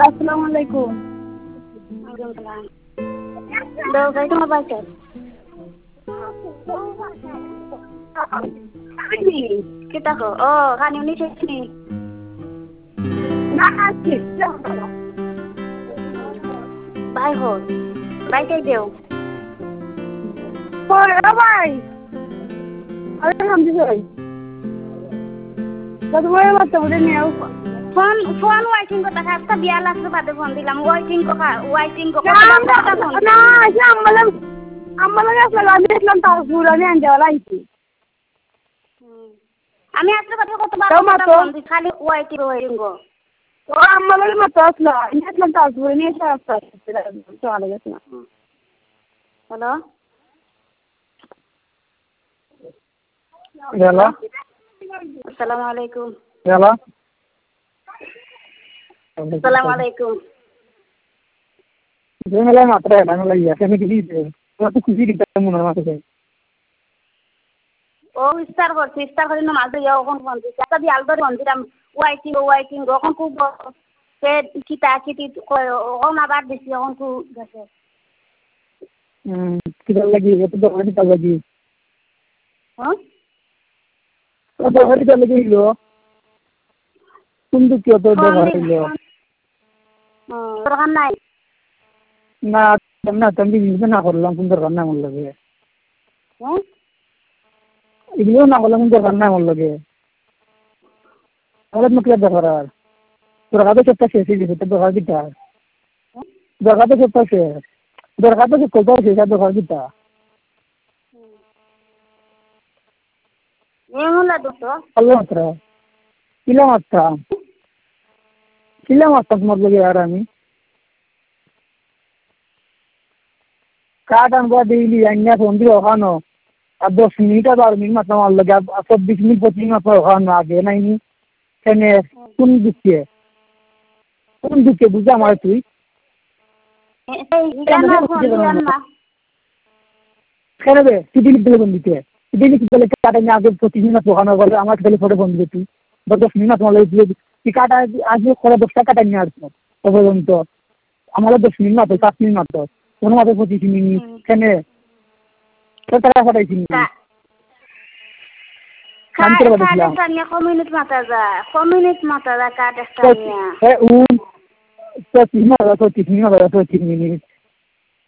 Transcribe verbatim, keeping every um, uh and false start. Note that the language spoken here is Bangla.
আসসালামু আলাইকুম। দাও গাই তোমার বাচ্চা kita ko oh kan ini sini na asik bye ho bye kai deu bye bye are ham di hoy bad boy mata bole ne phone phone waiting ko ta ka biya last bade phone dilam waiting ko ka waiting ko ka na ya ammalam ammalam asla আমি দেখলাম তার পুরানি আনতে wala আইছি আমি আসলে কথা কত বার কথা বলছি খালি ওয়াইটি ওয়াইটিং গো তো আমাদের মত আসলা ইনশাআল্লাহ তাজপুরে নিয়ে আসছে চলে গেছে না হ্যালো হ্যালো আসসালামু আলাইকুম হ্যালো আসসালামু আলাইকুম জেলা মাত্র এটা না লাগিয়া কেন কি দিতে তো খুশি দিতে মনে মাথা ও স্টার করছে স্টার করে না মাঝে যাও কোন কোন একটা দি আলদর মন্দিরাম ওয়াইটিং ওয়াইটিং যখন খুব সে কিতা কিতি ও না বাদ দিছি যখন খুব গেছে হুম কিটা লাগি এত দরকারি তা লাগি হ্যাঁ তো দরকারি তা লাগি লো কিন্তু কি তো দরকারি লো হ্যাঁ দরকার নাই না না তুমি নিজে না করলাম কোন দরকার না মন লাগে হ্যাঁ এগুলো না বললাম দরকার নাই আমার লগে তাহলে মুখে দরকার আর তোর কাছে সবটা শেষ হয়ে গেছে তোর দরকার কিটা দরকার তো সবটা শেষ দরকার তো কত শেষ আর দরকার কিটা ఏముందా దోస్తో అల్లా మాత్ర ఇలా మాత్ర ఇలా మాత్ర మొదలు यार আমি কাটান বা ডেইলি আইনা ফোন দিয়ে ওখানো আর দশ মিনিট আর বারো মিনিট মাত্র আমার লগে আর চব্বিশ মিনিট পঁচিশ মিনিট মাত্র ওখানো আগে নাইনি কেনে কোন দিকে কোন দিকে বুঝা আমার তুই কেন বে সিডি লিখতে কোন দিকে সিডি লিখতে গেলে কাটাইনি আগে পঁচিশ মিনিট ওখানো বলে আমার খালি ফটো ফোন দিবি তুই বা দশ মিনিট তোমার লগে দিয়ে তুই কাটা আজকে করে দশটা কাটাইনি আর তো পর্যন্ত আমার দশ মিনিট মাত্র সাত মিনিট মাত্র কোনো মাত্র পঁচিশ মিনিট কেনে Kata apa di sini? Kan kadang-kadang komunitas mata za, komunitas mata za kadang-kadang. Eh, um, setiap lima atau tiga atau tiga minit.